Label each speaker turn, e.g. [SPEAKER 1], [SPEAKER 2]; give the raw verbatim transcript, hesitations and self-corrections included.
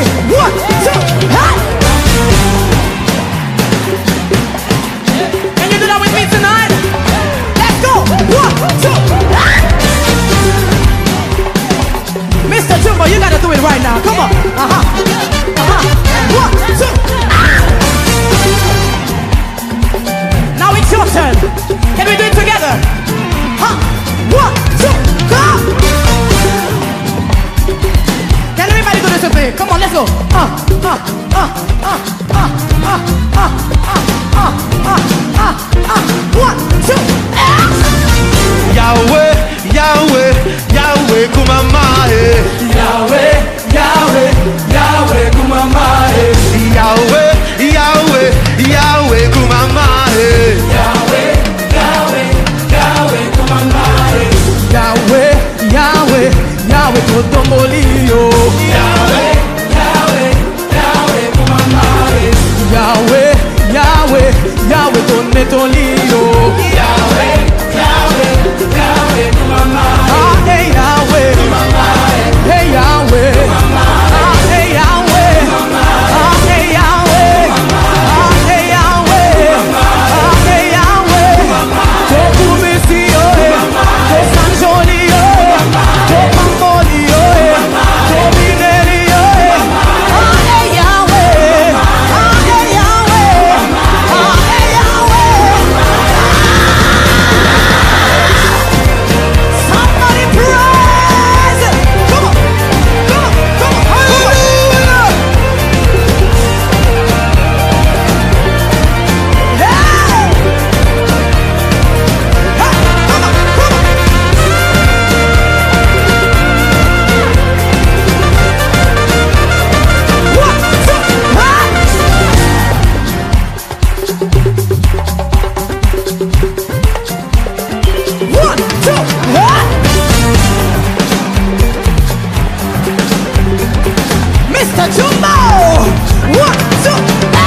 [SPEAKER 1] One, two, hey! Can you do that with me tonight? Let's go! One, two, hey! Mister Jumbo, you gotta do it right now. Come on. Uh-huh. Uh-huh. One, two, ah! Now it's your turn. Can we do it together? Huh? One, two, go! Can everybody do this with me? Come on, let's go. Uh, uh, uh, uh, uh, uh, uh, uh, uh, uh, uh, uh. One, two, ah!
[SPEAKER 2] Yahweh, Yahweh, Yahweh kumamae.
[SPEAKER 3] Yahweh, Yahweh, Yahweh kumamae.
[SPEAKER 2] Yahweh, Yahweh, Yahweh kumamae.
[SPEAKER 3] Yahweh, Yahweh, Yahweh kumamae.
[SPEAKER 1] Yahweh, Yahweh, Yahweh kotombolio.
[SPEAKER 3] Yahweh, Yahweh, Yahweh kumamae.
[SPEAKER 1] Yahweh, Yahweh, Yahweh tonetolio.
[SPEAKER 3] Yahweh, Yahweh, Yahweh kumamae.
[SPEAKER 1] Ah, hey Yahweh, hey Yahweh, ah, hey Yahweh, ah, hey Yahweh, ah, hey Yahweh, ah, hey Yahweh. To Kubisio, to Sanjolio, to Mambolio, to Binelio. Ah, hey Yahweh, ah, hey Yahweh, ah, hey Yahweh. Somebody praise it. Come on, come on, come on. Hallelujah. Hey. Hey, come on, come on. One, two, hey. One, two, hey. Mister Jumbo! One, two,